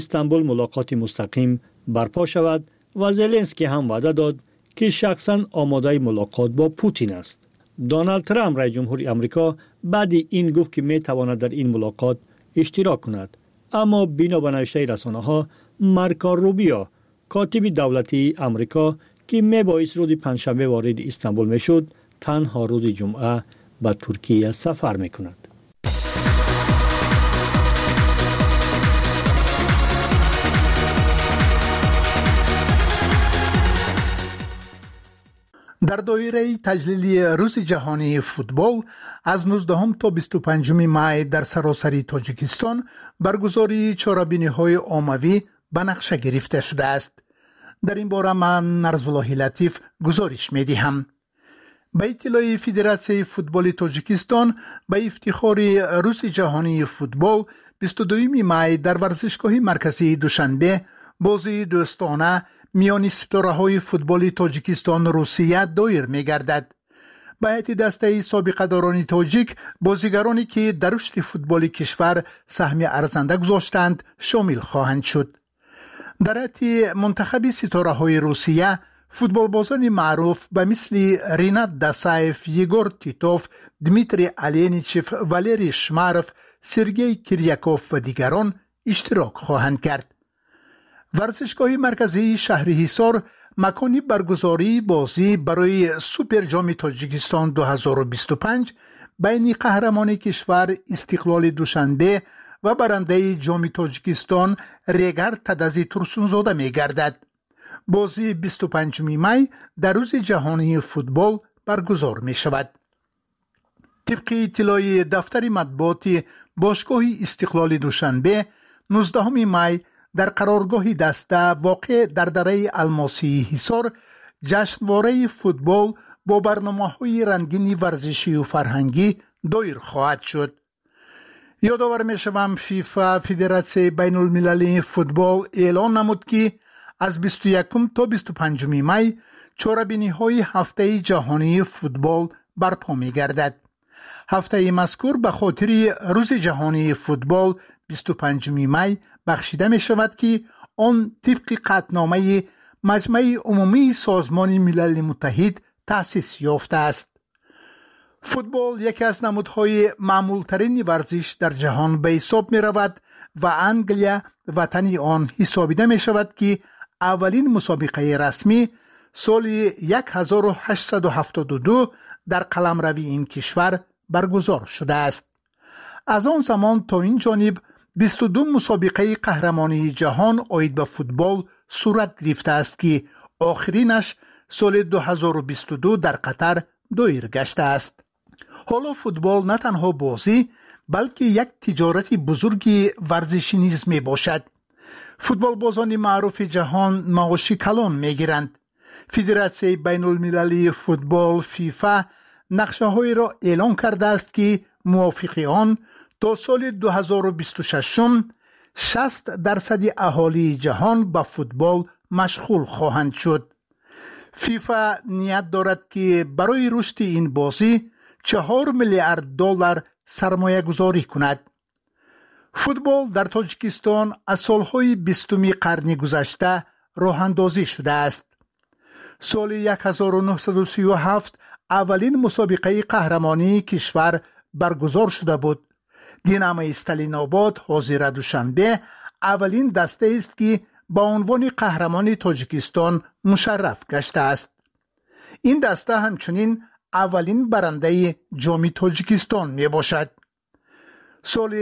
استانبول ملاقات مستقیم برپا شود و زلنسکی هم وعده داد که شخصاً آماده ملاقات با پوتین است. دونالد ترامپ رئیس جمهور آمریکا بعد این گفت که می تواند در این ملاقات اشتراک کند، اما بنا به نوشته رسانه‌ها مارکو روبیو کاتب دولتی آمریکا که می بایست روز پنجشنبه وارد استانبول می شد تنها روز جمعه به ترکیه سفر می کند. در دایره تجلیل روز جهانی فوتبال از 19 تا 25 می در سراسر تاجیکستان برگزاری چهاربینی‌های عمومی به نقشه گرفته شده است. در این باره من نرزالله لطیف گزارش می‌دهم. به اطلاع فدراسیون فوتبال تاجیکستان به افتخار روز جهانی فوتبال 22 می در ورزشگاه مرکزی دوشنبه بازی دوستانه میان ستاره‌های فوتبال تاجیکستان و روسیه دایر می‌گردد. به هیئت دسته سابقه‌داران تاجیک بازیگرانی که در رشد فوتبال کشور سهم ارزنده گذاشتند شامل خواهند شد. در هیئت منتخب ستاره‌های روسیه فوتبالبازان معروف به مثل رینات داسایف، یگور تیتوف، دمیتری الینیچف، والری شماروف، سرگئی کریاکوف و دیگران اشتراک خواهند کرد. ورزشگاه مرکزی شهر حصار مکانی برگزاری بازی برای سوپر جام تاجیکستان 2025 بین قهرمان کشور استقلال دوشنبه و برنده جام تاجیکستان ریگر تدزی ترسونزاده می گردد. بازی 25 می در روز جهانی فوتبال برگزار می شود. طبق اطلاع دفتر مطبوعات باشگاه استقلال دوشنبه 19 می در قرارگاه دسته واقع در دره الماسی حصار جشنواره فوتبال با برنامه‌های رنگین ورزشی و فرهنگی دایر خواهد شد. یادآور می‌شوم فیفا فدراسیون بین المللی فوتبال اعلان نمود که از 21 تا 25 می چهاربینی‌های هفته جهانی فوتبال برپا می‌گردد. هفته مذکور به خاطر روز جهانی فوتبال 25 می بخشیده می شود که آن طبق قطعنامه مجمع عمومی سازمان ملل متحد تأسیس یافته است. فوتبال یکی از نمودهای معمولترین ورزش در جهان به حساب می رود و انگلیا وطن آن حسابیده می شود که اولین مسابقه رسمی سال 1872 در قلمروی این کشور برگزار شده است. از آن زمان تا این جانب 22 مسابقه قهرمانی جهان عاید به فوتبال صورت گرفته است که آخرینش سال 2022 در قطر دایر گشته است. حالا فوتبال نه تنها بازی بلکه یک تجارت بزرگ ورزشی نیز می باشد. فوتبال بازان معروف جهان معاش کلان می گیرند. فدراسیون بین المللی فوتبال فیفا نقشه های را اعلان کرده است که موافق آن تا سال 2026 60% اهالی جهان به فوتبال مشغول خواهند شد. فیفا نیت دارد که برای رشد این بازی 4 میلیارد دلار سرمایه گذاری کند. فوتبال در تاجیکستان از سالهای 20 قرن گذشته راه اندازی شده است. سال 1937 اولین مسابقه قهرمانی کشور برگزار شده بود. دینamo استالین آباد حاضر دوشنبه اولین دسته است که با عنوان قهرمان تاجیکستان مشرف گشته است. این دسته همچنین اولین برنده جام تاجیکستان می باشد. سال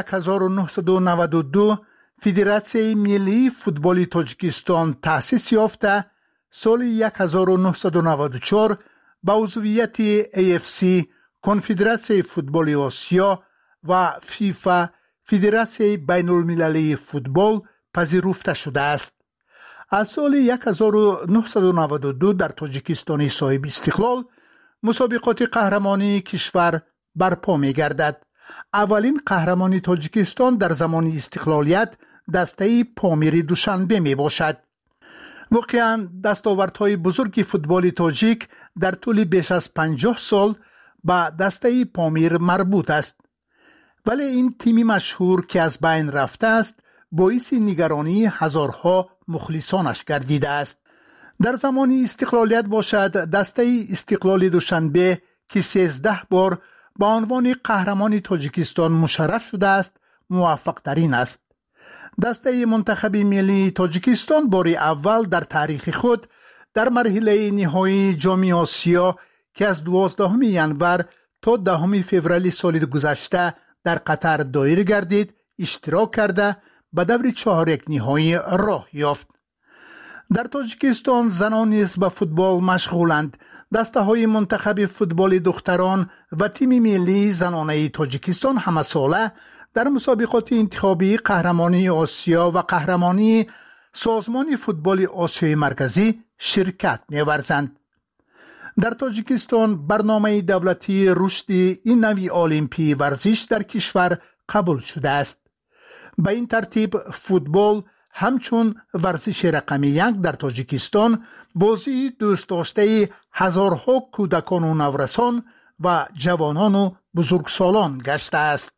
1992 فدراسیون ملی فوتبال تاجیکستان تأسیس یافته، سال 1994 با عضویت AFC کنفدراسیون فوتبال آسیا و فیفا فدراسیون بین المللی فوتبال پذیرفته شده است. از سال 1992 در تاجیکستان صاحب استقلال مسابقات قهرمانی کشور برپا می گردد. اولین قهرمانی تاجیکستان در زمان استقلالیت دسته پامیر دوشنبه می باشد. واقعاً دستاوردهای بزرگ فوتبال تاجیک در طول بیش از 50 سال به دسته پامیر مربوط است. ولی این تیمی مشهور که از بین رفته است باعث نگرانی هزارها مخلصانش گردیده است. در زمان استقلالیت باشد دسته استقلال دوشنبه که 13 بار با عنوان قهرمان تاجیکستان مشرف شده است موفق ترین است. دسته منتخب ملی تاجیکستان بار اول در تاریخ خود در مرحله نهایی جام آسیا که از 12 ینور تا 10 فوریه سال گذشته در قطر دایر گردید اشتراک کرده به دور 4 نهایی راه یافت. در تاجیکستان زنان نیز به فوتبال مشغولند. دسته های منتخب فوتبال دختران و تیم ملی زنانه تاجیکستان همه ساله در مسابقات انتخابی قهرمانی آسیا و قهرمانی سازمان فوتبال آسیای مرکزی شرکت می‌ورزند. در تاجیکستان برنامه دولتی رشد این نوع المپی ورزش در کشور قبول شده است. به این ترتیب فوتبال همچون ورزش رقمی 1 در تاجیکستان بازی دوست داشته هزارها کودکان و نورسان و جوانان و بزرگسالان گشته است.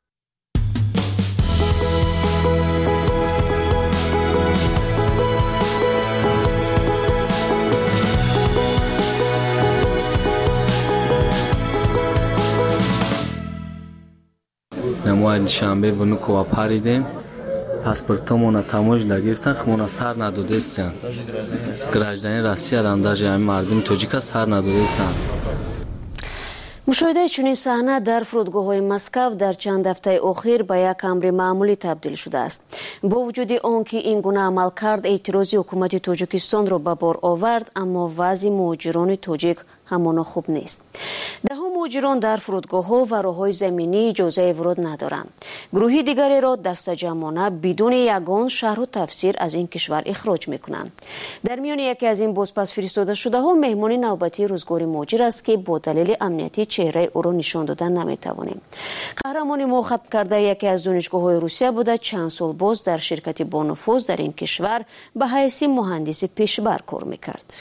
ما شنبه به نکوه پریدیم پاسپورتمون تموج لگیرتن خمونا سر ندادستن گراجدانی روسیه رانداج همین مردم تاجیک سر ندادستن. مشاهده چنین صحنه در فرودگاه‌های مسکو در چند هفته اخیر به یک امر معمولی تبدیل شده است. با وجود آنکه این گونه عملکرد اعتراضی حکومت تاجیکستان را به بار آورد، اما وضع مهاجران تاجیک همانا خوب نیست. دهها مهاجران در فرودگاه‌ها و راه‌های زمینی اجازه ورود ندارند. گروهی دیگری را دستجمعانه بدون یگان شرح و تفسیر از این کشور اخراج می‌کنند. در میان یکی از این بازپس فرستاده شده‌ها مهمان نوبتی روزگار مهاجر است که با دلیل امنیتی چهره او را نشان دادن نمی‌توانیم. قهرمان ما ختم کرده یکی از دانشگاه‌های روسیه بوده، چند سال باز در شرکت بانفوذ در این کشور به حیث مهندس پیشبر کار می‌کرد.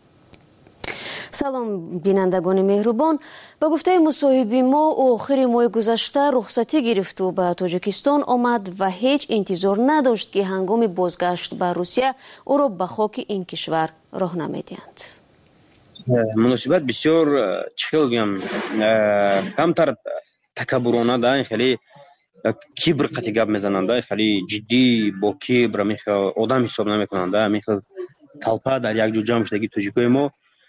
سلام بینندگان مهربان، با گفته مصاحبه ما آخر ماه گذشته رخصتی گرفت و به تاجیکستان آمد و هیچ انتظار نداشت که هنگام بازگشت به روسیه او را به خاک این کشور راه نمیدهند. مناسبت بسیار چه بگم کمتر تکبرانه ده، خیلی کبر قطعی گپ میزننده، خیلی جدی با کبر میخه آدم حساب نمیکننده، میخه طلپه در یک جو جمع شدگی تاجیکای ما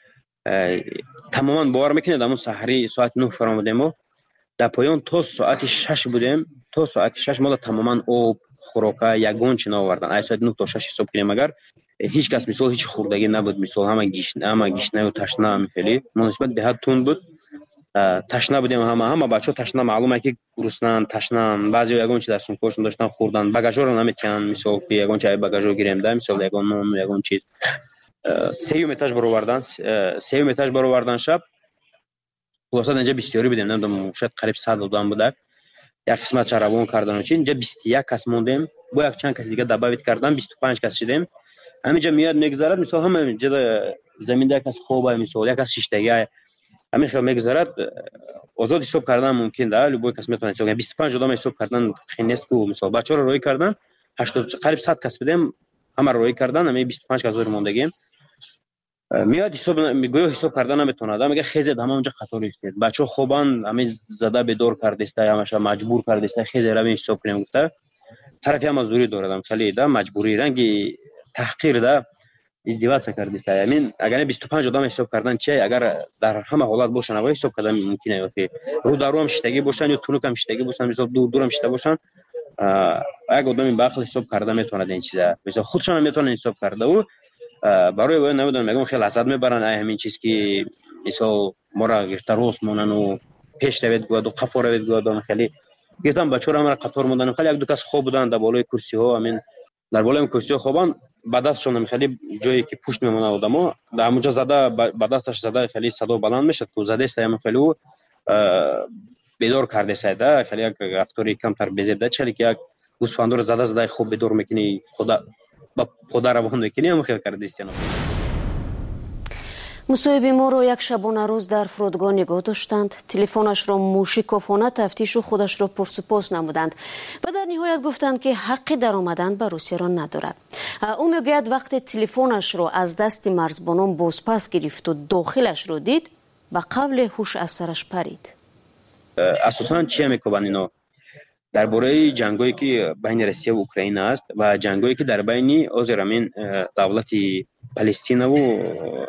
تماما باور میکنید. همون سحری ساعت 9 فرامودیم و در پایان تا ساعت 6 بودیم. تا ساعت 6 ما تماما آب خوراکه یگان چینا آوردن. از ساعت 9 تا 6 حساب کنیم اگر هیچ کس مثال هیچ خوردگی نبود، مثال همه گشنه و تشنه هم خیلی مناسبت به حد تند بود. تشنه بودیم، همه بچه‌ها تشنه، معلومه که گرسنه‌اند، تشنه‌اند. بعضی یگان چیز دستون کشون داشتن خوردن، باگاژ رو نمیتونن مثال یگان چای باگاژ رو گیریم ده، مثال یگان نان و یگان چیز سیوم اتاج برآوردن شب. خلاصه اینجا بسیاری بودیم، نمیدونم شاید قریب 100 آدم بوده. یک قسمت چرابون کردن و چی، اینجا 21 کس موندیم، با یک چند کس دیگه دعوت کردن 25 کس شدیم. همینجا میاد میگذرد، مثلا همه اینجا زمین ده کس خوبه، مثلا یک کس شیشتگی همین خیلی میگذرد. آزاد حساب کردن ممکن ده، لبوی کس میتونه حساب کنه. 25 آدم حساب کردن خیلی نیست کو، مثلا بچه‌ها رو روی کردن 80 قریب 100 کس بودیم، همه روی کردن، همه 25 کس زیر موندگیم. میاد حساب میگه حساب کردن نمیتونه، میگه خیزید همه اونجا خطر است، بچه‌ها خوبان همه زده به دور کرده است، همش مجبور کرده است خیزید رو حساب کنیم. گفته طرفی هم مزدوری داره، خیلی ده مجبوری رنگی تحقیر ده ازدواج کرده است. یعنی اگر 25 آدم حساب کردن چه، اگر در همه حالت باشن و حساب کردن ممکنه که رو درو هم شتگی باشن یا تونوک هم شتگی باشن، مثلا دور هم شته باشن، اگه آدم به عقل حساب کرده میتونه این چیزا، مثلا خودشون هم میتونن حساب کرده و برای وای نمیدونم میگم خیلی لذت میبرن همین چیز که مثلا ما را گرفته راست مونن و پیش روید گواد و قفا روید گواد. خیلی گفتم بچه‌ها هم قطار موندن، خیلی یک دو کس خوب بودن در بالای کرسی ها، همین در بالای کرسی ها خوبان، با دستشون خیلی جایی که پشت میمونه آدمو در اونجا زده، با دستش زده خیلی صدا بلند میشه تو زده است، هم خیلی بیدار کرده سیده، خیلی یک رفتاری کمتر بزیده، چلی که یک گوسفندور زده خوب بیدار میکنی، خدا با خدا روان میکنی، هم خیلی کرده است. مصاحبه ما را یک شبانه روز در فرودگاه نگاه داشتند. تلفنش را موشکافانه تفتیش و خودش را پرسپوس نمودند و در نهایت گفتند که حق در آمدن به روسیه را ندارد. او میگوید وقتی تلفنش را از دست مرزبانان بازپس گرفت و داخلش را دید به قبل هوش از سرش پرید. اساساً چی میگن اینا درباره جنگایی که بین روسیه و اوکراین است و جنگایی که در بین آزرامین دولت پلستین و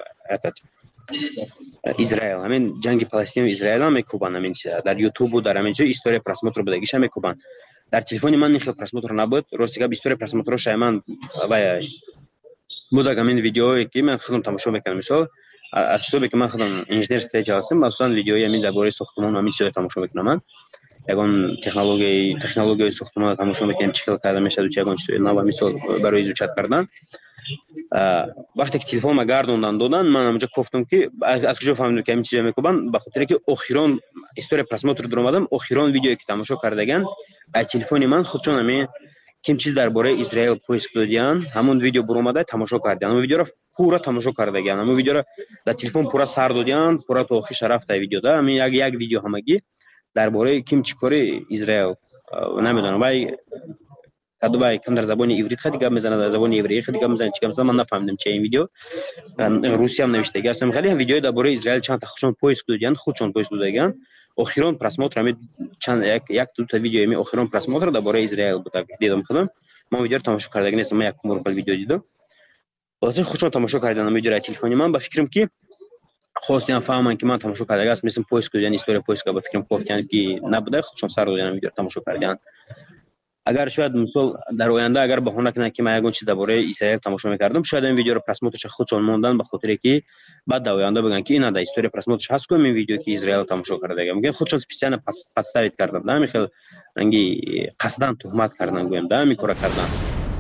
اسرائیل، همین جنگ پلستین و اسرائیل هم میکوبن. همین در یوتیوب و در همین جای استوری پراسموتر بدگیش هم میکوبن. در تلفن من این خیلی پراسموتر نبود. راستیگه استوری پراسموتر شایمان و بودم همین ویدیویی که من خودم تماشا میکنم. مثلا از صبح که من خودم انجینر استیج هستم، مثلا ویدیوی همین درباره ساختمان همین چیزا تماشا میکنم. من یگان تکنولوژی ساختمان تماشا میکنم چی کار کرده میشه و چه یگان چیزا نو مثلا برای ایجاد کردن. وقتی که تلفن ما گردوندن دادن، من اونجا گفتم که از کجا فهمیدم که همین چیزا میکنن؟ به خاطر که اخیران استوری پراسموتر در اومدم، اخیران ویدیویی که تماشا کردگان از تلفن من خودشون همین کیم چیز درباره اسرائیل پوست دادن، همون ویدیو بر اومده تماشا کردن. اون ویدیو رو پورا تماشا کردگان، همون ویدیو رو در تلفن پورا سر دادن، پورا تا آخرش رفت ویدیو دا. همین یک ویدیو همگی درباره کیم چیکاری اسرائیل نمیدونم وای کدوبای کم در زبان عبری خیلی گپ میزنه، در زبان عبری خیلی گپ میزنه. چیکار من نفهمیدم چه این ویدیو روسی هم نوشته گفتم خیلی هم ویدیو درباره اسرائیل چند تا خودشون پوست دادن، خودشون پوست دادن. اخیران پراسموتر می چند یک دو تا ویدیو می اخیران پراسموتر درباره اسرائیل بود دیدم. خودم من ویدیو رو تماشا کردم نیستم، من یک مرکل ویدیو دیدم. واسه خودشون تماشا کردن ویدیو را تلفنی من با فکرم که خواستم فهمم که من تماشا کردم است مثل پوست کردن استوری پوست که با فکرم گفتن که نبوده، خودشون سر دادن ویدیو تماشا کردن. اگر شاید مثلا در آینده اگر بهونه کنن که من یگان چیز درباره اسرائیل تماشا می‌کردم، شاید این ویدیو رو پراسموترش خودشون موندن به خاطر که بعد در آینده بگن که این در استوری پراسموترش هست که این ویدیو که اسرائیل تماشا کرده میگن خودشون سپیسیال پستاویت کردن. نمی خیلی رنگی قصداً تهمت کردن گویم در میکره کردن.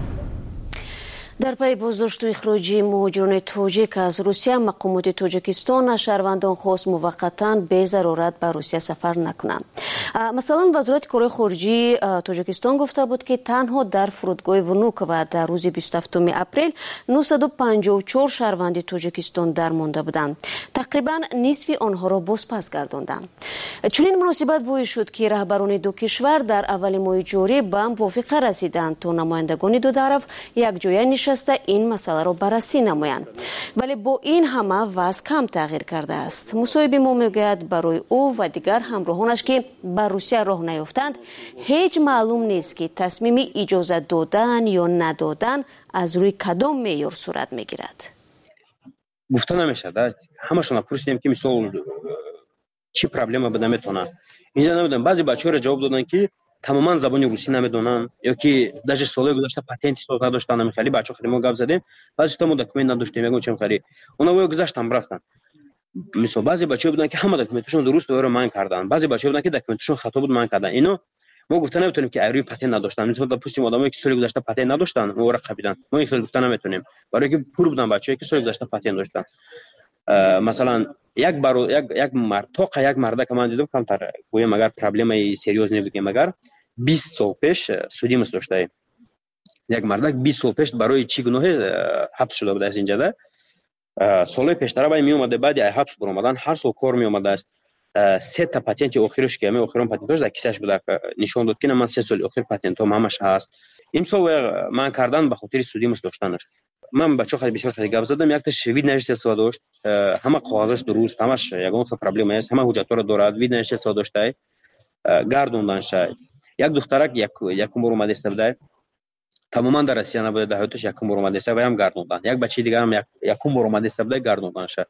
در پی بازداشت و اخراج مهاجران تاجیک از روسیه، مقامات تاجیکستان شهروندان خواست موقتا به ضرورت به روسیه سفر نکنند. مثلا وزارت کارهای خارجه تاجیکستان گفته بود که تنها در فرودگاه ونوک و در روز 27 اپریل 954 شهروند تاجیکستان درمانده بودند. تقریبا نصف آنها را بازپس گرداندند. چنین مناسبت باعث شد که رهبران دو کشور در اول ماه جاری به موافقه رسیدند تا نمایندگان دو طرف یک جای نشسته این مسئله را بررسی نمایند. ولی با این همه وضع کم تغییر کرده است. مصاحبه ما میگوید برای او و دیگر همراهانش که به روسیه راه نیافتند هیچ معلوم نیست که تصمیم اجازه دادن یا ندادن از روی کدام معیار صورت میگیرد. گفته نمیشه. همشون پرسیدیم که مثلا چی پرابلم بده میتونه. اینجا نمیدونم بعضی بچه‌ها را جواب دادن که تماما زبان روسی نمیدونن یا که داش سال گذشته پاتنت ساز نداشتن. نمیخواد بچه‌ها خیلی ما گپ زدیم بعضی تا ما دکمنت نداشتیم میگم چه میخواد اونا وای گذاشتن رفتن. مثلا بعضی بچه‌ها بودن که همه دکمنتشون درست رو مان کردن، بعضی بچه‌ها بودن که دکمنتشون خطا بود مان کردن. اینو ما گفتن نمیتونیم که ایروی پاتنت نداشتن. مثلا پستیم آدمایی که سال گذشته پاتنت نداشتن اون رو قبیدن. ما این خیلی گفتن نمیتونیم برای که پور بودن بچه‌ای که سال گذشته پاتنت داشتن. مثلا یک مرد که من دیدم کمتر گویم اگر پرابلم سریوز نبودیم مگر 20 سال پیش سودی داشته. یک مردک 20 سال پیش برای چی گناه حبس شده بود از اینجا ده. سال پیش طرف می اومده بعد از حبس بر اومدن هر سال کار می اومده است. 3 تا پاتنت آخرش که آخرین پاتنتش در کیسش بود نشون داد که من 3 سال آخر پاتنتم همش هست. این سال من کردن به خاطر سودی داشتنش. من بچه‌ها خیلی بسیار خیلی گپ زدم. یک تا شوید نوشته استفاده داشت، همه کاغذش درست، همش یگان پرابلم است، همه حجت رو دارد. وید نوشته استفاده داشته گردوندن شد. یک دخترک یکم بار اومده استفاده تماما در روسیه نبوده، در حیاتش یکم بار اومده استفاده هم گردوندن. یک بچه دیگه هم یکم بار اومده استفاده گردوندن شد.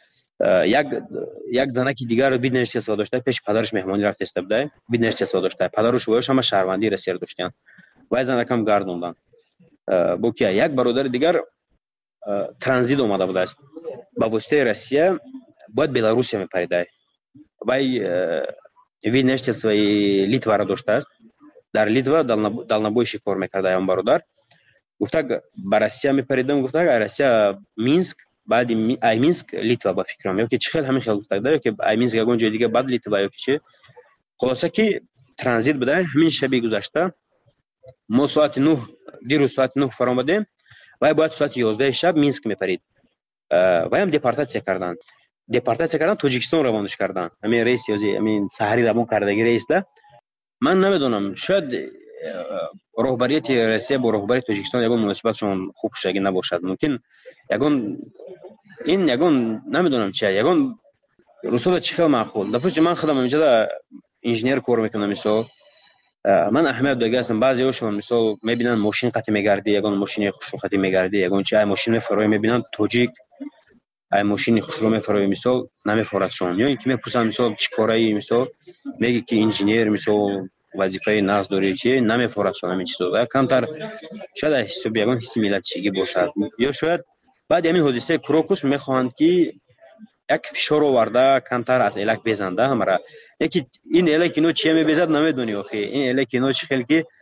یک زنکی دیگر وید نوشته استفاده داشته، پیش پدرش مهمانی رفت استفاده، وید نوشته استفاده داشته، پدر و شوهرش هم شهروندی روسیه داشتن و زنک هم گردوندن. با که یک برادر دیگر ترانزیت اومده بوده است با واسطه روسیه باید بلاروس میپریده و وی نشست و لیتوا را داشته است. در لیتوا دالنابوی شکار میکرده هم برادر. گفته با روسیه میپریدم، گفته روسیه مینسک بعد ای مینسک لیتوا با فکرم یا که چه خیلی همین خیلی گفته ده که ای مینسک اون جای دیگه بعد لیتوا یا که چه خلاصه که ترانزیت بوده. همین شبی گذشته ما ساعت 9 دیروز ساعت 9 فرامدیم و باید ساعت 11 شب مینسک میپرید. و هم دپارتاسیا کردن توجیکستان روانش کردن. همین رئیس یازی همین سحری زبون کردگی رئیس ده. من نمیدونم شاید رهبریت روسیه با رهبری توجیکستان یگان مناسبتشون خوب شده نباشد. ممکن یگان نمیدونم چیه یگان رسول چه خیلی معقول. دپوش من خودم اینجا انجینیر کار میکنم. مثلا من اهمیت داده هستم. بعضی هاشون مثلا میبینن ماشین قطع میگردی یگان ماشین خوشرو قطع میگردی یگان چه ماشین فرای میبینن توجیک ای ماشین خوشرو میفرای مثلا نمیفرادشون یا اینکه میپرسن مثلا چی کاری مثلا میگه که انجینیر مثلا وظیفه نقض داره چی نمیفرادشون همین چیزا کمتر شاید حساب یگان حس ملتچگی باشد. یا شاید بعد همین حادثه کروکوس میخواهند که یک فشار آورده کمتر از الک بزنده همرا یکی این الک اینو چی میبزد نمیدونی آخه این الک اینو چه خیلی که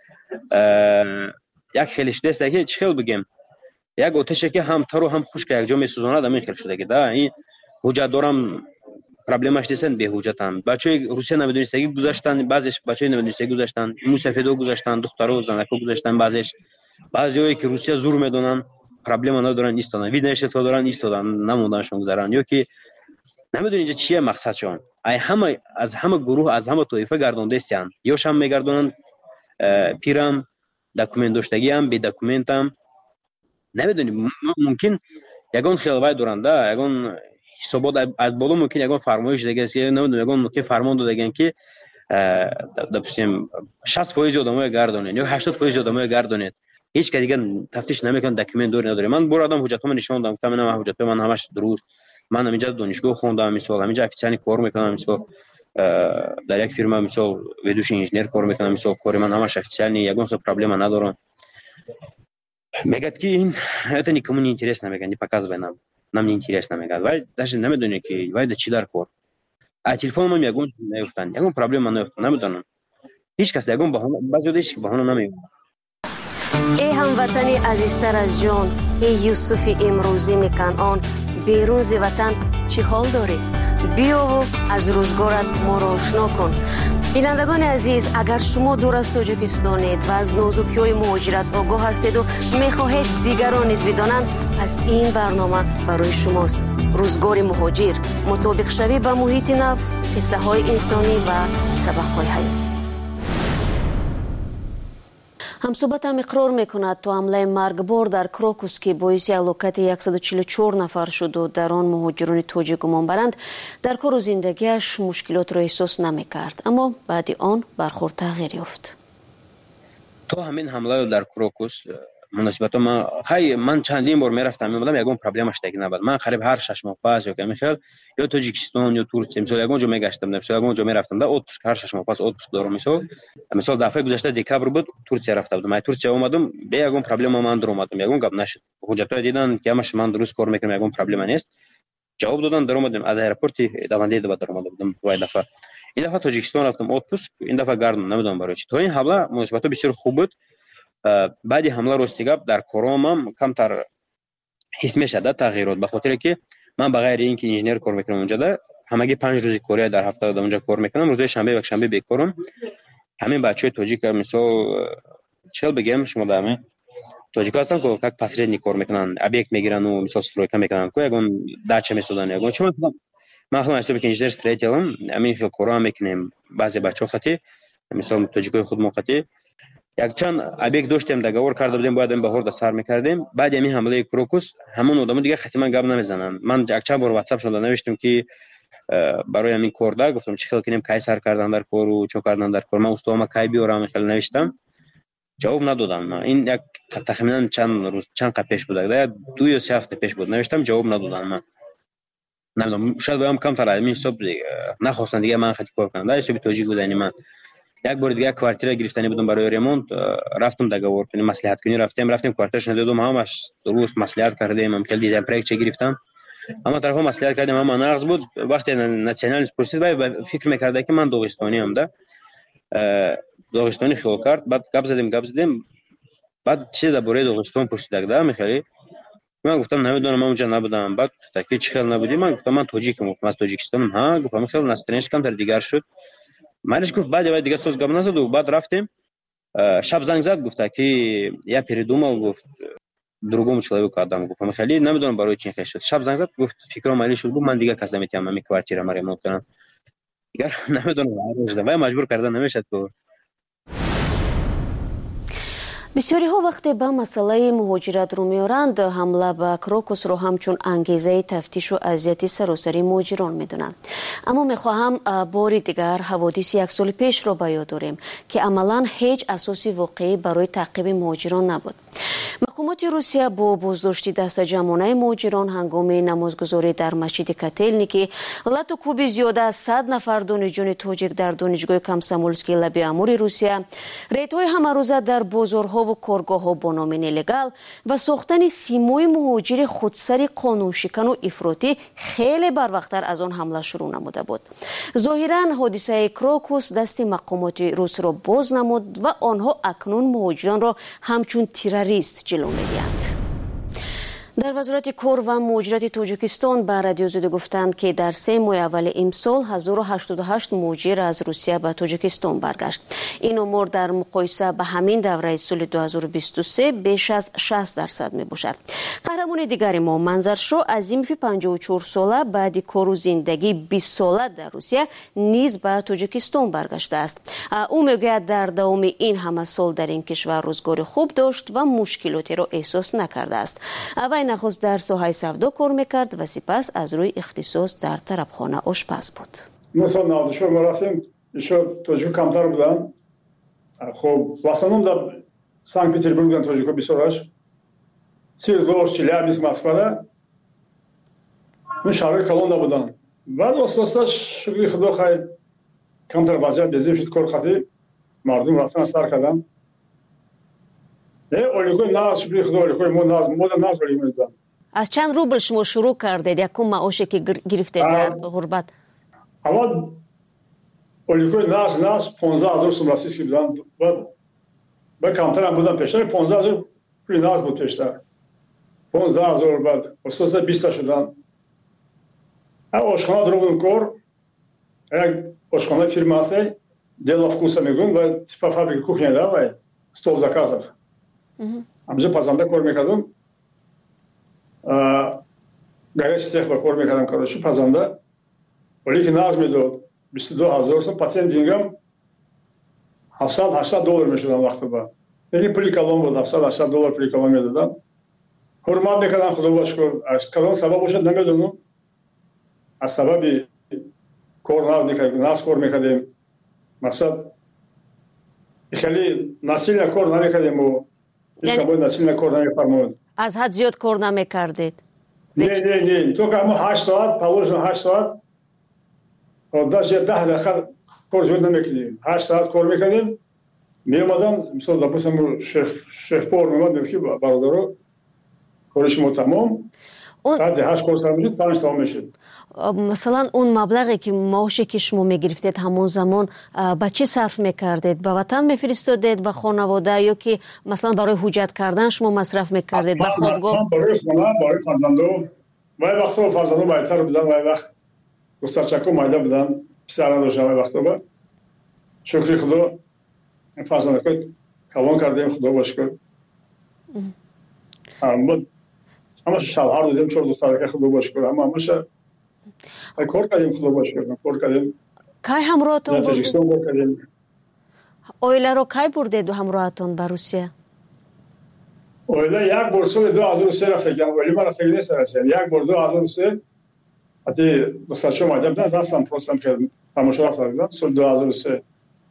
یک خیلیش دست که چه خیلی بگم یک آتشه که هم تر و هم خشک یک جا میسوزاند همین خیلی شده که ده این حجت دارم پرابلمش دیسن به حجتم بچهای روسیه نمیدونستگی گذاشتن بعضیش بچهای نمیدونستگی گذاشتن موسفیدو گذاشتن دخترو زنکو گذاشتن بعضیایی که روسیه زور میدونن پرابلم ندارن ایستادن ویدنش اسکا دارن ایستادن نموندنشون گذران یا که نمیدونی اینجا چیه مقصدشون ای همه از همه گروه از همه طایفه گردونده استن یا شام میگردونن پیرم دکومنت داشتگی هم بی دکومنت هم نمیدونی ممکن یگان خیلی دارن ده یگان حسابات از بالا ممکن یگان فرمایش دیگه است نمیدونم یگان ممکن فرمان دادن که دپسیم 60% آدمای گردونن یا 80% آدمای گردونن هیچ که دیگه تفتیش نمیکنه دکومنت دور نداره. من برادم حجتام نشون دادم گفتم من حجت من همش درست من اینجا دانشگاه خوندم مثلا اینجا افیسیانی کار میکنم مثلا در یک فرما مثلا ویدوش انجینیر کار میکنم مثلا کار من همش افیسیانی یگان سو پرابلم ندارم. میگه که این это никому не интересно میگن показывай нам не интересно میگن ولی даже نمیدونه که وای چی در کار а телефон من یگان نیفتن یگان پرابلم نیفتن نمیدونم هیچ کس یگان بعضی دیش بهانه نمیگه. ای هموطنی عزیزتر از جان ای یوسف امروزی کنعان بیرون ز وطن چی حال داری بیا و از روزگارت ما را آشنا کن. بینندگان عزیز اگر شما دور از تاجیکستانید و از نازوکی‌های مهاجرت آگاه هستید و میخواهید دیگران نیز بدانند پس این برنامه برای شماست. روزگار مهاجر مطابق شوی به محیط نو قصه های انسانی و سبق های حیاتی. همصحبتم اقرار میکند تو حمله مرگبار در کروکوس که باعث هلاکت 144 نفر شد و در آن مهاجران تاجیک گمان برند در کار و زندگیش مشکلات را احساس نمیکرد اما بعد آن برخورد تغییر یافت. تو همین حمله در کروکوس مناسبت من چندین بار میرفتم میبودم یگان پرابلمش دیگه نبود. من قریب هر 6 ماه پس یا کمیخل یا تاجیکستان یا ترکیه مثلا یگان جا میگشتم مثلا یگان جا میرفتم در اتوبوس هر 6 ماه پس اتوبوس دارم مثلا دفعه گذشته دکبر بود ترکیه رفته بودم من ترکیه اومدم به یگان پرابلم من در اومدم یگان گپ نشد حجتای دیدن که همش من درست کار میکنم یگان پرابلم نیست جواب دادن در اومدم از ایرپورت دوانده دو در اومدم وای دفعه این دفعه تاجیکستان رفتم اتوبوس این دفعه گردم نمیدونم برای چی تو این حمله مناسبت بسیار خوب بود. بعد حمله راستیگاب در کارم کمتر حس میشد تغییرات به خاطر که من بغیر اینکه انجینیر کار میکنم اونجا ده همگی 5 روز کاری در هفته اونجا کار میکنم روز شنبه و یک شنبه بیکارم. همین بچهای تاجیک مثلا چه بگم شما دامه تاجیک هستن که یک پسری کار میکنن ابیکت میگیرن و مثلا استرویکا میکنن که یگان داچه میسازن یگان چون من خودم حساب کنم انجینیر استریتلم همین خیلی کارا میکنیم بعضی بچه‌ها خاطی مثلا تاجیکای خود موقتی یک چند ابیک داشتیم دگور کرده بودیم باید بهار در سر میکردیم. بعد همین حمله کروکوس همون آدم دیگه خاطی من گپ نمیزنن. من یک چند بار واتساپ شده نوشتم که برای همین کار دا گفتم چه خیلی کنیم کی سر کردن در کار و چه کردن در کار من استوام کی بیارم خیلی نوشتم جواب ندادن. من این یک تخمینا چند روز چند قبل پیش بود ده 2 یا 3 هفته پیش بود نوشتم جواب ندادن. من نمیدونم شاید هم کم تر همین حساب نخواستن دیگه من خاطی کار کنم در حساب توجیه بودن. من یک بار دیگه کوارتیر گرفتنی بودم برای ریمونت رفتم دگور کنیم مصلحت کنی رفتیم کوارترش دیدم همش درست مصلحت کردیم هم کل دیزاین پروژه چه گرفتم اما طرفا مصلحت کردیم اما نقص بود. وقتی ناسیونال پرسید باید فکر می‌کرد که من داغستانی ام ده داغستانی خیال کرد. بعد گپ زدیم بعد چه درباره داغستان پرسید ده میخری من گفتم نمیدونم من اونجا نبودم. بعد تاکی چه خیال نبودی من گفتم من تاجیکم از تاجیکستانم ها گفتم خیلی نسترنش کم تر دیگر شد منش گفت بعد دیگه سوز گپ نزد و بعد رفتیم شب زنگ زد گفت که یا پیردومال گفت другому человеку отдам. Гуфтам, خیلی نمیدونم برای چی خیلی شد. شب زنگ زد گفت فکرم مالی شد گفت من دیگه کس نمیتونم همین کوارتیر ما ریمونت کنم. دیگه نمیدونم و مجبور کردن نمیشد تو. бисёриҳо вақте ба масъалаи муҳоҷиратро меоранд ҳамла ба крокусро ҳамчун ангезаи тафтишу азияти саросари муҳоҷирон медонанд. аммо мехоҳам бори дигар ҳаводиси як соли пешро ба ёд орем ки амалан ҳеҷ асоси воқеӣ барои таъқиби муҳоҷирон набуд. маҳкумоти русия бо боздошти дастаҷамонаи муҳоҷирон ҳангоми намозгузорӣ дар масҷиди котельники лату кӯби зиёда аз 100 нафар донишҷӯёни тоҷик дар донишгоҳи комсомольскии лаби амури русия, рейдҳои ҳамарӯза дар бозорҳо ва коргоҳҳо бо номи нелегал ва сохтани симои муҳоҷири худсари қонуншикану ифротӣ хеле барвақттар аз он ҳамла шурӯъ намуда буд. зоҳиран ҳодисаи крокус дасти мақомоти русро боз намуд ва онҳо акнун муҳоҷиронро ҳамчун террорист ҷилӯ медиҳанд. дар вазорати кор ва муҳоҷирати тоҷикистон ба радиозуде гуфтанд ки дар 3 моҳи аввали имсол 1088 муҳоҷир аз русия ба тоҷикистон баргашт. ин омор дар муқоиса ба ҳамин давраи соли 2023 беш аз 60% мебошад. қаҳрамони дигари мо Манзаршо Азимови 54 сола баъди кору зиндагии 20 сола дар русия низ ба тоҷикистон баргаштааст. ӯ мегӯяд дар давоми ин ҳама сол дар ин кишвар рӯзгори хуб дошт ва мушкилотеро эҳсос накардааст. вай нахуст дар соҳаи савдо кор мекард ва сипас аз рӯи ихтисос дар тарабхона ошпаз буд. Сал 96 мо рафтем, ишо тоҷик камтар будан. Хоб в основном дар Санкт-Петербург будан тоҷико бисёраш. Свердловск, Челябинск, Москвада. Ну шаҳрҳои калон набудан. Баъд оста шукри худо хай камтар вазъият безем шуд, кор хати мардум рафтан сар кардан. оликои нағз шукри худо оликои мо нағз оликои медан. аз чанд рубл шумо шурӯъ кардед якум маоше ки гирифтед дар ғурбат? аввал оликои нағз 15000 сум российский будан. баъд камтарам будан пештар 15000 пули нағз буд пештар. 15000 баъд оста 20 шудан. ошхона дурбудем кор. як ошхона фирма аст, дело вкуса мегӯям ва типа фабрика кухня давай стол заказов. ҳамҷо пазанда кор мекардам. гараҷи сех ба кор мекардам кадашу пазанда. оле ки нағз медод 22000 сум, патент дингам $700-800 мешудам вақто ба. Яки пули калон буд, $700-800 пули калон медодам. ҳурмат мекардам, худо ба шукр. аз кадом сабаб бошад намедонам. аз сабаби кор нағз кор мекардем. мақсад хеле насилна кор намекардем. насилна кор намефармонд. аз ҳад зиёд кор намекардед? не то ки мо 8 соат положено 8 соат даже 10 дақиқа кор зиёд намекардем. 8 соат кор мекардем. меомадам мисол допустим шеф-повар меомад мегӯфт ки бародаро кори шумо тамом. саати 8 кор сар мешуд, 5 тамом мешуд. масалан он маблағе ки маоше ки шумо мегирифтед ҳамон замон ба чӣ сарф мекардед? ба ватан мефиристодед, ба хонавода, ё ки масалан барои ҳуҷҷат кардан шумо масраф мекардед ба хобгоҳ? барои хона, барои фарзандо. вай вақто фарзандо майтар будан, вай вақт духтарчако майда будан, писар надоштам вай вақто ба. шукри худо фарзандако калон кардем, худо ба шукр. ҳамаша шавҳар додем, 4 духтарака, худо ба шукр. ҳамаша кор кардем, худо ба шукр. кор кардем. кай ҳамроҳатон бурдед? Тоҷикистон кор кардем. оиларо кай бурдед ҳамроҳатон ба Русия? оила як бор соли 2003 рафтаган. оила ма рафтагӣ нест Русия. як бор 2003 ати духтарчо майда будан, рафтам простам кардам. тамошо рафтам будан соли 2003.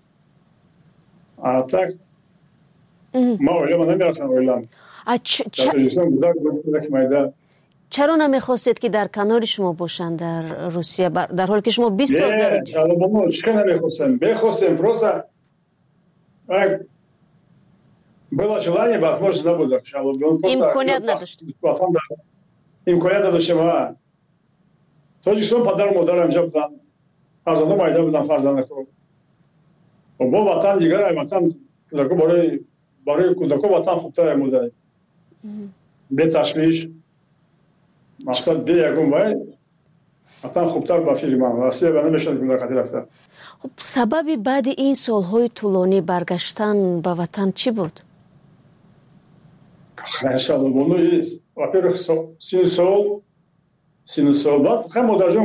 так ма оила ма намерафтам оилам. тоҷикистон будан майда. чаро намехостед ки дар канори шумо бошанд дар Русия, дар ҳоле ки шумо 20 сол дар чиқа намехостем. бехостем просто было желание, возможно, набуде. имконият надошт. имконият надоштем. тоҷикистон падару модарам инҷа будан. фарзандо майда будан, фарзандако. бо ватан дигар, ватан кӯдако барои кӯдако ватан хубтар мудай. беташвиш. мақсад бе ягон вай ватан хубтар ба фикри ман. Россия ба намешад кӯдакати рафта. сабаби баъди ин солҳои тӯлонӣ баргаштан ба ватан чӣ буд? انشالله بونو во-первых سینوسول بعد خیلی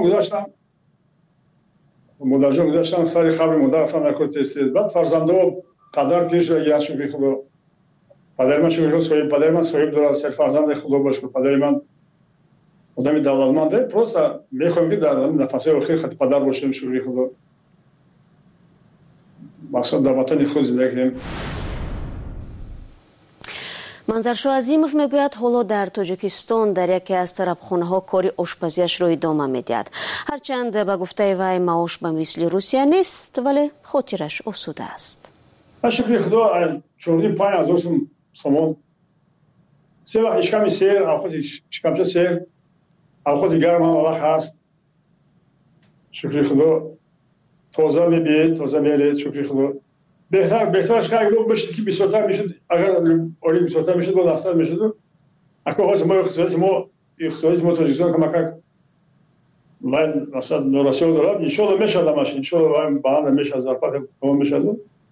مادرجان گذاشتن سر خبر مادر رفتن در کورت استید بعد فرزنده پدر پیش یا شکری خدا پدر من شکری خدا پدر من صاحب داره سر فرزند خدا باشه پدر من آدمی دولتمنده просто میخوام که در نفس اخیر خط پدر باشیم شکری خدا مقصد در وطن خود زندگی کنیم. манзаршо азимов мегӯяд ҳоло дар тоҷикистон дар яке аз тарабхонаҳо кори ошпазиашро идома медиҳад. ҳарчанд ба гуфтаи вай маош ба мисли русия нест, вале хотираш осуда аст. шукри худо 4-5 сум сомон се вақт ишками сер авхоти ишкамча сер авхоти гарм ҳам вақт ҳаст. шукри худо тоза мебиед тоза меред. шукри худо بهترش که اگر بشید که بسیارتر میشد اگر آلی بسیارتر میشد با دفتر میشد اگر خواست ما اقتصادی ما تاجیکستان که مکک من مثلا نوراسیون دارم انشالله میشد همش انشالله باید بهانه میشد زرپت کمان میشد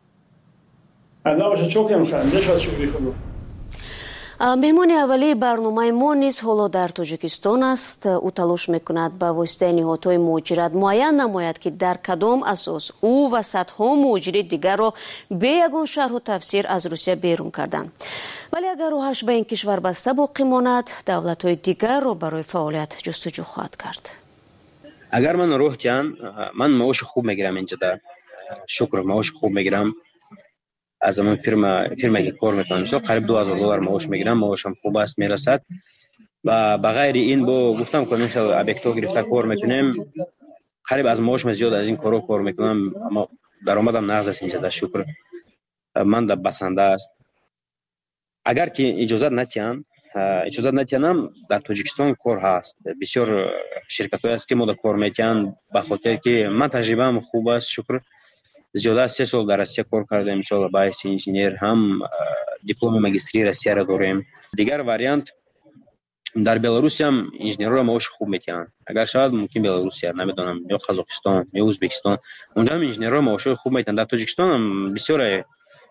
انا باشه چوکیم خواهیم میشد شکری خودو. меҳмони аввалии барномаи мо низ ҳоло дар тоҷикистон аст. ӯ талош мекунад ба воситаи ниҳодҳои муҳоҷират муайян намояд ки дар кадом асос ӯ ва садҳо муҳоҷири дигарро бе ягон шарҳу тафсир аз русия берун карданд. вале агар роҳаш ба ин кишвар баста боқӣ монад, давлатҳои дигарро барои фаъолият ҷустуҷӯ хоҳад кард. агар ман роҳ диҳанд ман маоши хуб мегирам инҷода шукр маоши хуб мегирам از همون فیرمایی که کار میکنم مثلا قریب $2000 معاش میگیرم معاشم خوب است میرسد و بغیر این با گفتم که مثلا ابیکتو گرفته کار میکنیم قریب از معاشم زیاد از این کار میکنم اما درآمدم نقص است اینجا شکر من در بسنده است. اگر که اجازه نتیانم در تاجیکستان کار هست بسیار شرکت هست که ما در کار میکنن به خاطر که من تجربه‌ام خوب است شکر زیاده 3 سال در روسیه کار کردم مثلا باعث انجینیر هم دیپلم ماجستری روسیه را داریم. دیگر واریانت در بلاروس هم انجینرها معاش خوب میتونن اگر شاید ممکن بلاروس نمیدونم یا قزاقستان یا ازبکستان اونجا هم انجینرها معاش خوب میتونن. در تاجیکستان هم بسیار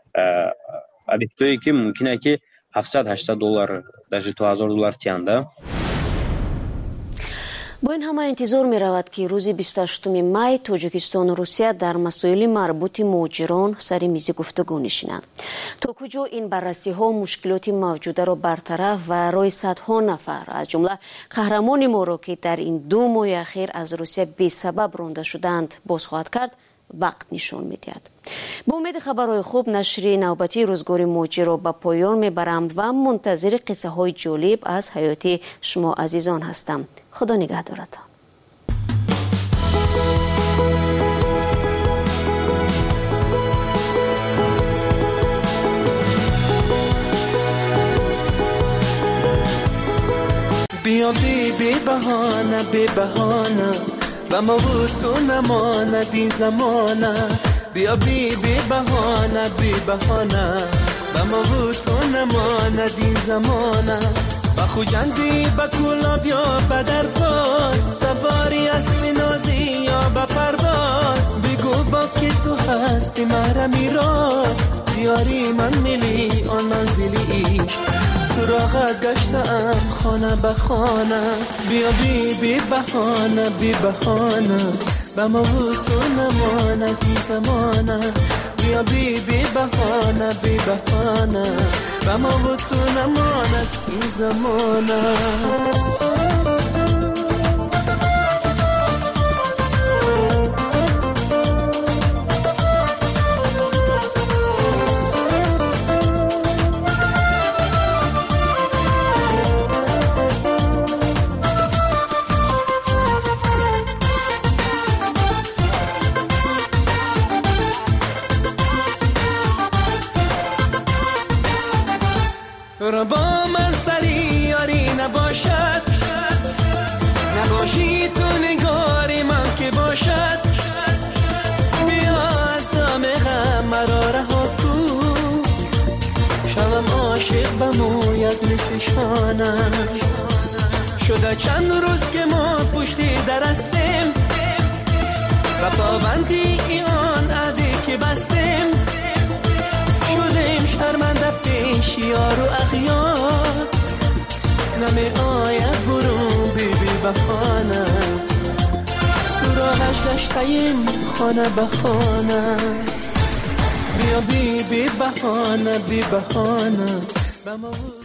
ابیکتایی که ممکنه که $700-800 در $2000 тянда. бо ин ҳама интизор меравад ки рӯзи 28 май тоҷикистону русия дар масоили марбути муҳоҷирон сари мизи гуфтугӯ нишинанд. то куҷо ин баррасиҳо мушкилоти мавҷударо бартараф ва роҳи садҳо нафар аз ҷумла қаҳрамони моро ки дар ин 2 моҳи ахир аз русия бесабаб ронда шуданд боз хоҳад кард вақт нишон медиҳад. бо умеди хабарҳои хуб нашри навбатии рӯзгори муҳоҷирро ба поён мебарам ва мунтазири қиссаҳои ҷолиб аз ҳаёти шумо азизон ҳастам. худо нигаҳдоратон. بیا بی بهانه و ما بود تو نماندی زمانه بیا بی بهانه و ما بود تو نماندی زمانه و خوجندی با کولا بیا بدر باز سواری اسب نازی یا با پرواز بگو با که تو هستی مرا میراز دیاری من ملی آن منزلی ایش سراغت گشتم خانه به خانه بیا بی بهانه و ما بود تو نماندی زمانه بیا بی بهانه و ما بود تو نماندی زمانه. با من سری یاری نباشد نباشی تو نگاری من که باشد بیا از دام غم مرا رها کو شوم عاشق بموید مثل شانم شده چند روز که ما پشتی درستیم و پابندی آن عهدی که بستیم شدیم شرمنده پیش یار و اغیار نمی آید برون بی بی بهانه سراغش گشتیم خانه به خانه بیا بی بی بهانه